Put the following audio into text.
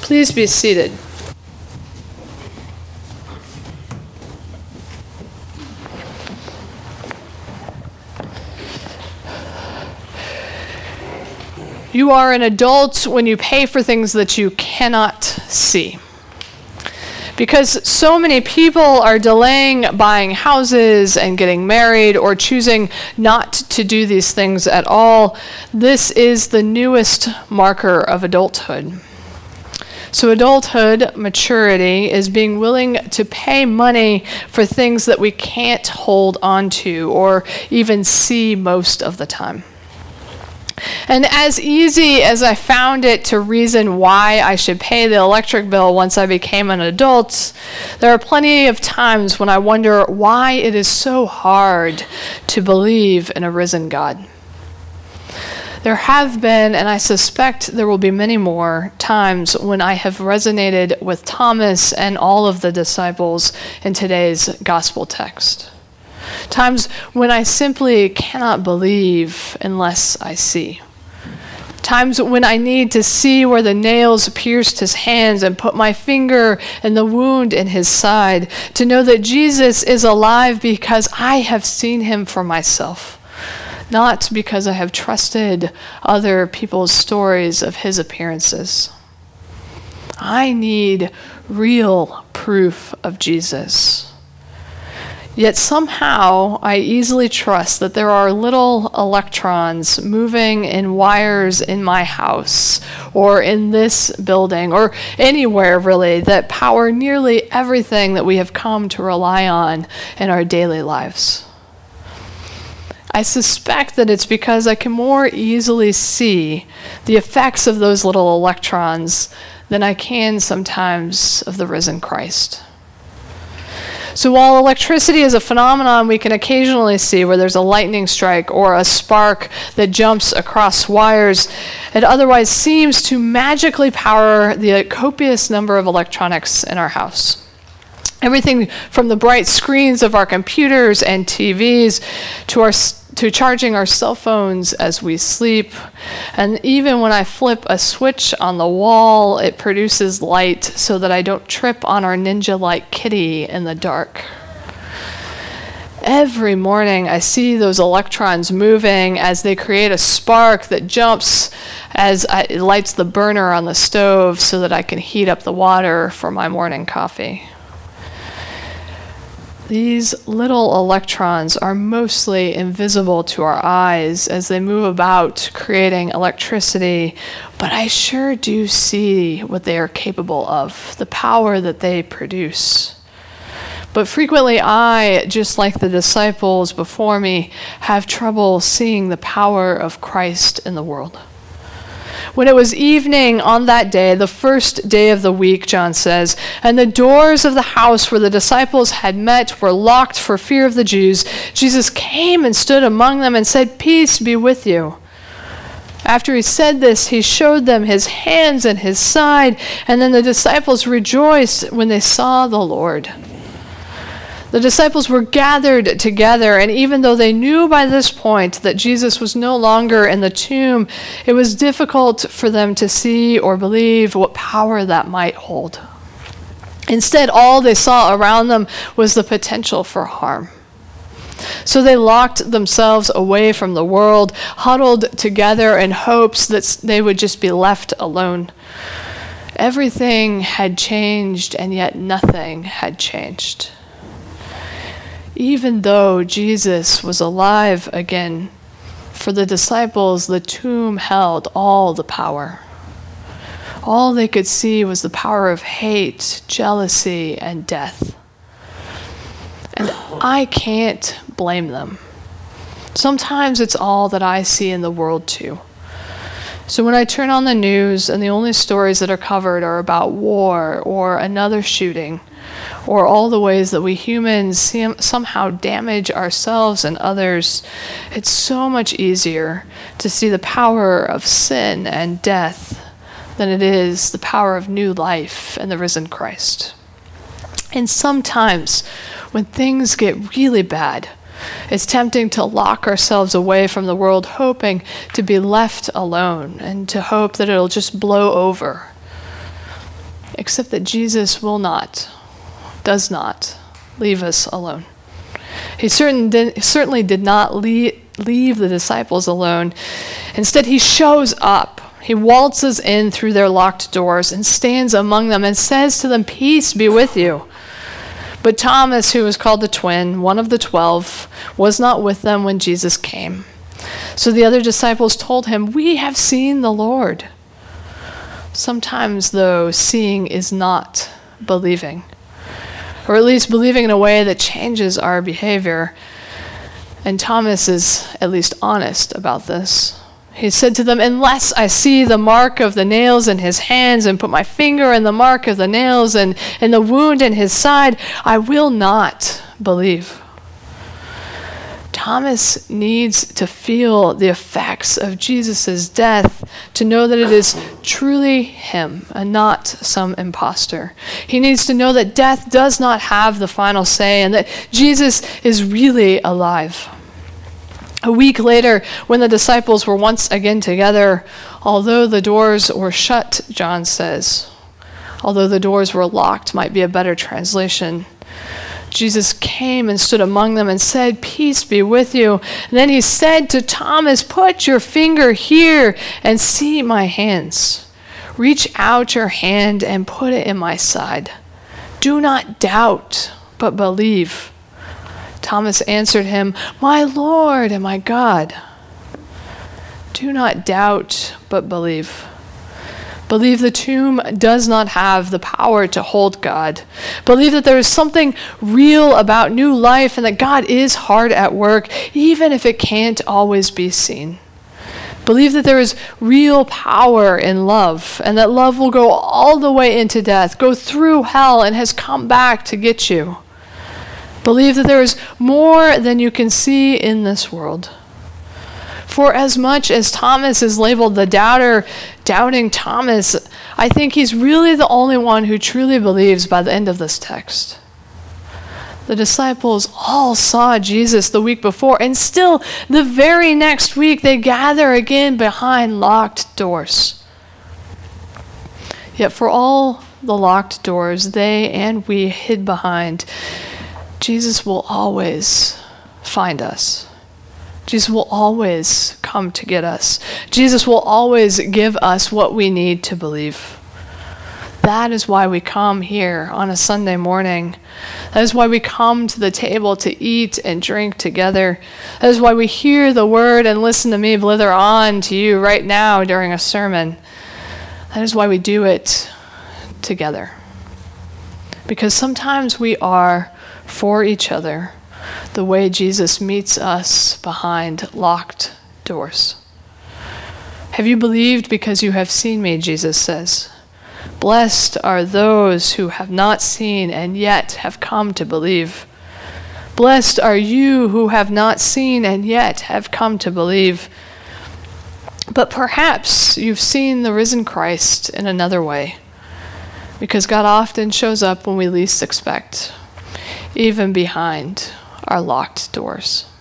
Please be seated. You are an adult when you pay for things that you cannot see. Because so many people are delaying buying houses and getting married or choosing not to do these things at all, this is the newest marker of adulthood. So adulthood, maturity, is being willing to pay money for things that we can't hold on to or even see most of the time. And as easy as I found it to reason why I should pay the electric bill once I became an adult, there are plenty of times when I wonder why it is so hard to believe in a risen God. There have been, and I suspect there will be many more, times when I have resonated with Thomas and all of the disciples in today's gospel text. Times when I simply cannot believe unless I see. Times when I need to see where the nails pierced his hands and put my finger in the wound in his side to know that Jesus is alive because I have seen him for myself, not because I have trusted other people's stories of his appearances. I need real proof of Jesus. Yet somehow I easily trust that there are little electrons moving in wires in my house or in this building or anywhere really that power nearly everything that we have come to rely on in our daily lives. I suspect that it's because I can more easily see the effects of those little electrons than I can sometimes of the risen Christ. So while electricity is a phenomenon we can occasionally see where there's a lightning strike or a spark that jumps across wires, it otherwise seems to magically power the copious number of electronics in our house. Everything from the bright screens of our computers and TVs to charging our cell phones as we sleep. And even when I flip a switch on the wall, it produces light so that I don't trip on our ninja-like kitty in the dark. Every morning I see those electrons moving as they create a spark that jumps as it lights the burner on the stove so that I can heat up the water for my morning coffee. These little electrons are mostly invisible to our eyes as they move about creating electricity, but I sure do see what they are capable of, the power that they produce. But frequently I, just like the disciples before me, have trouble seeing the power of Christ in the world. When it was evening on that day, the first day of the week, John says, and the doors of the house where the disciples had met were locked for fear of the Jews, Jesus came and stood among them and said, "Peace be with you." After he said this, he showed them his hands and his side, and then the disciples rejoiced when they saw the Lord. The disciples were gathered together, and even though they knew by this point that Jesus was no longer in the tomb, it was difficult for them to see or believe what power that might hold. Instead, all they saw around them was the potential for harm. So they locked themselves away from the world, huddled together in hopes that they would just be left alone. Everything had changed, and yet nothing had changed. Even though Jesus was alive again, for the disciples, the tomb held all the power. All they could see was the power of hate, jealousy, and death. And I can't blame them. Sometimes it's all that I see in the world too. So when I turn on the news and the only stories that are covered are about war or another shooting, or all the ways that we humans somehow damage ourselves and others, it's so much easier to see the power of sin and death than it is the power of new life and the risen Christ. And sometimes when things get really bad, it's tempting to lock ourselves away from the world, hoping to be left alone and to hope that it'll just blow over. except that Jesus does not leave us alone. He certainly did not leave the disciples alone. Instead, he shows up. He waltzes in through their locked doors and stands among them and says to them, "Peace be with you." But Thomas, who was called the twin, one of the 12, was not with them when Jesus came. So the other disciples told him, "We have seen the Lord." Sometimes, though, seeing is not believing, or at least believing in a way that changes our behavior. And Thomas is at least honest about this. He said to them, "Unless I see the mark of the nails in his hands and put my finger in the mark of the nails and in the wound in his side, I will not believe." Thomas needs to feel the effects of Jesus' death to know that it is truly him and not some imposter. He needs to know that death does not have the final say and that Jesus is really alive. A week later, when the disciples were once again together, although the doors were shut, John says, although the doors were locked might be a better translation, Jesus came and stood among them and said, "Peace be with you." And then he said to Thomas, "Put your finger here and see my hands. Reach out your hand and put it in my side. Do not doubt, but believe." Thomas answered him, "My Lord and my God." Do not doubt, but believe. Believe the tomb does not have the power to hold God. Believe that there is something real about new life and that God is hard at work, even if it can't always be seen. Believe that there is real power in love and that love will go all the way into death, go through hell, and has come back to get you. Believe that there is more than you can see in this world. For as much as Thomas is labeled the doubter, doubting Thomas, I think he's really the only one who truly believes by the end of this text. The disciples all saw Jesus the week before, and still the very next week they gather again behind locked doors. Yet for all the locked doors they and we hid behind, Jesus will always find us. Jesus will always come to get us. Jesus will always give us what we need to believe. That is why we come here on a Sunday morning. That is why we come to the table to eat and drink together. That is why we hear the word and listen to me blither on to you right now during a sermon. That is why we do it together. Because sometimes we are for each other the way Jesus meets us behind locked doors. Have you believed because you have seen me, Jesus says. Blessed are those who have not seen and yet have come to believe. Blessed are you who have not seen and yet have come to believe. But perhaps you've seen the risen Christ in another way, because God often shows up when we least expect, even behind our locked doors.